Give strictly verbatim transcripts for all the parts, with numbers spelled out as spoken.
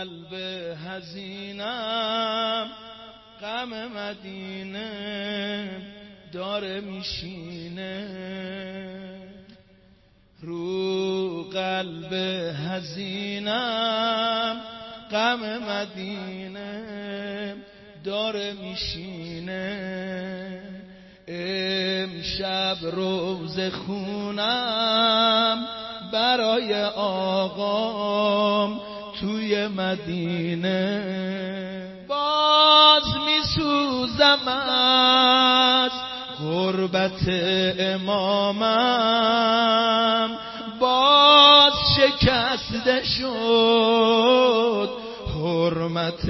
قلب حزینم غم مدینه داره میشینه، رو قلب حزینم غم مدینه داره میشینه. امشب روز خونم برای آقام توی مدینه، باز میسوزم از غربت امامم، باز شکسته شد حرمت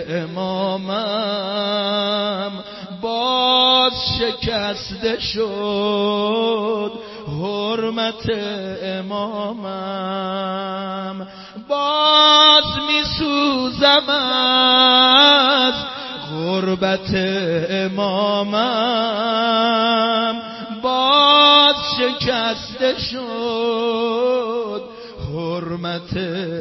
امامم، باز شکسته شد حرمت امامم، باز میسوزم از غربت امامم، باز شکسته شد حرمت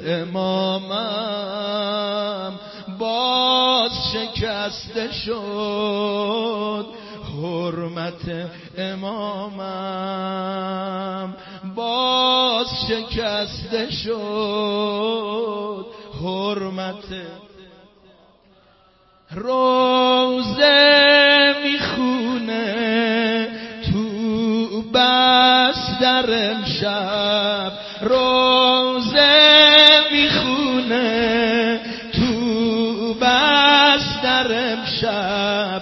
امامم، باز شکسته شد حرمت امامم، باز شکسته شد حرمت. روزه میخونه تو بستر امشب، روزه میخونه تو بستر امشب،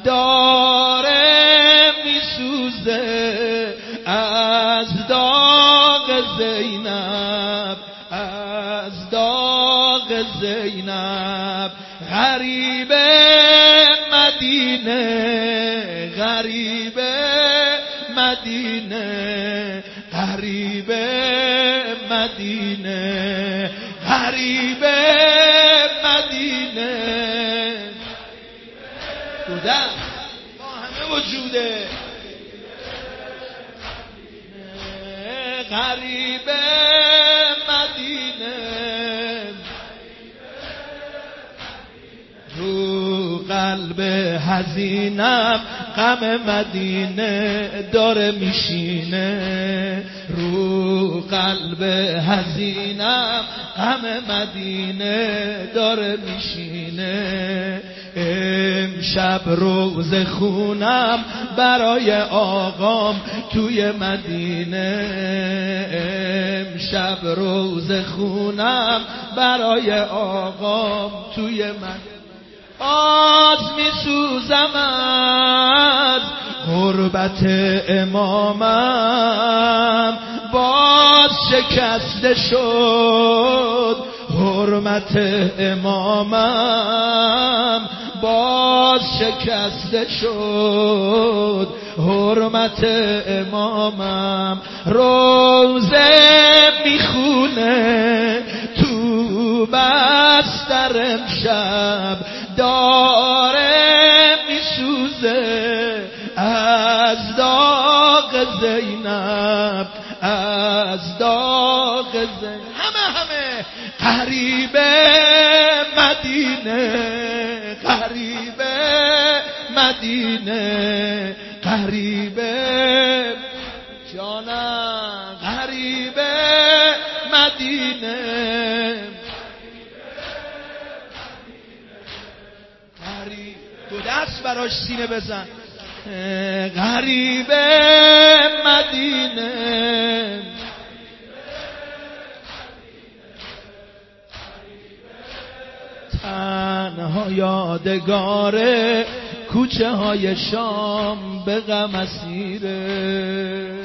داره میسوزه از داغ زینب، از داغ زینب. غریب مدینه، غریب مدینه، غریب مدینه، غریب مدینه، بودم با همه وجوده، غریب مدینه، رو قلب حزینم غم مدینه داره میشینه، رو قلب حزینم غم مدینه داره میشینه. امشب روز خونم برای آقام توی مدینه، امشب روز خونم برای آقام توی مدینه، باز میسوزم از غربت امامم، باز شکسته شد حرمت امامم، باز شکسته شد حرمت امامم. روزه میخونه تو بستر امشب، داره میسوزه از داغ زینب، از داغ زینب. همه همه غریب مدینه، غریب مدینه، غریب جانم، غریب مدینه، دو دست براش سینه بزن. غریب مدینه، تنها یادگار کوچه های شام به غم اسیره،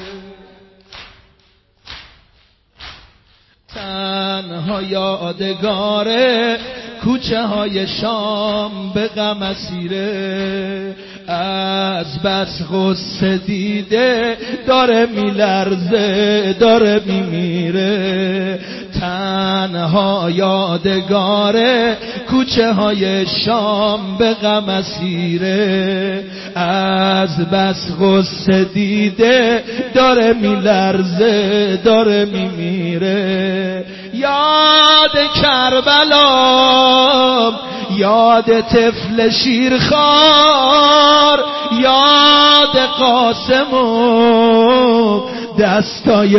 تنها یادگار کوچه های شام به غم اسیره، از بس غصه دیده داره میلرزه داره میمیره، تنها یادگار کوچه های شام به غم اسیره، از بس غصه دیده داره میلرزه داره میمیره. یاد کربلا، یاد طفل شیرخوار، یاد قاسم و دستای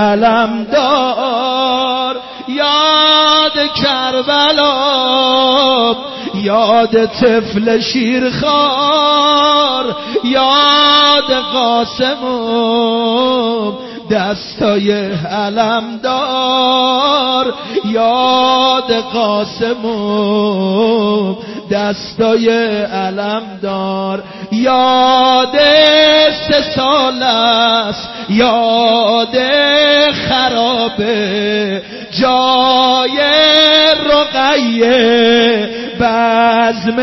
علمدار. یاد کربلا، یاد طفل شیرخوار، یاد قاسم و دستای علمدار. یاد قاسم و دستای علمدار. یاد سه سال است، یاد خرابه جای رقیه، بزم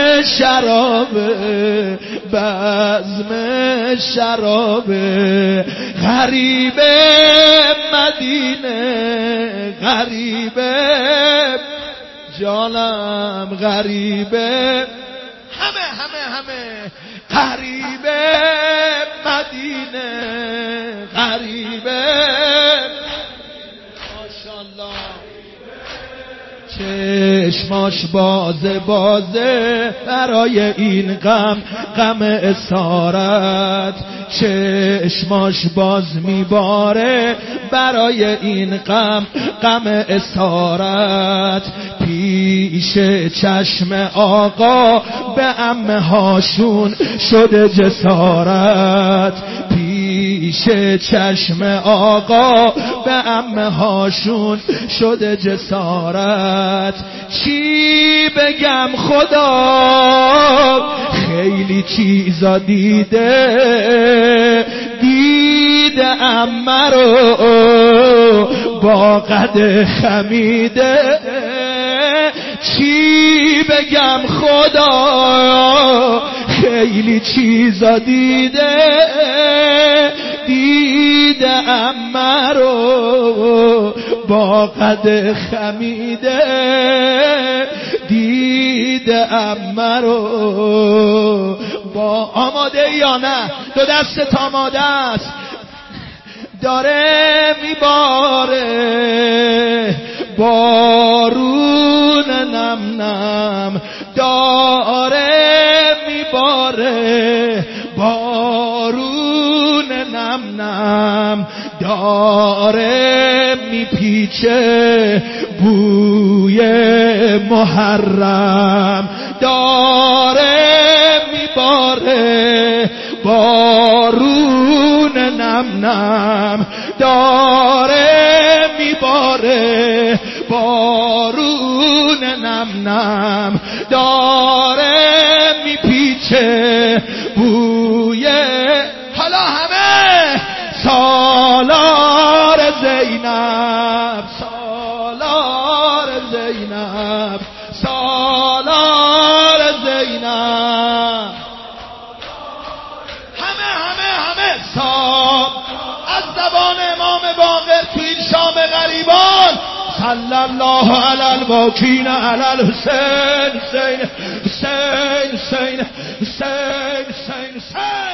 شرابه، بزم شرابه. غریب مدینه، غریب جانم، غریبه همه همه همه، غریب مدینه، غریبه ماشاءالله. چشماش بازه بازه برای این غم، غم اسارت. چشماش باز میباره برای این غم، غم اسارت. پیش چشم آقا به عمه هاشون شده جسارت. پیش چشم آقا به عمه هاشون شده جسارت. چی بگم خدا خیلی چیزا دیده، دیده عمه رو با قد خمیده. چی بگم خدا خیلی چیزا دیده، دیده عمه رو با قد خمیده، دیده عمه رو با. آماده یا نه؟ دو دست آماده است. داره میباره بارون نم نم، داره میباره بارون نم نم، داره میپیچه بوی محرم، داره میباره بارون نم نم، داره میباره بارون نم نم، داره میپیچه بوی. حالا همه سالار زینب، سالار زینب، سالار زینب. همه همه همه سال از زبان امام باقر تو این شام غریبان. صلی الله علی الباکین علی الحسین، حسین حسین حسین حسین حسین حسین.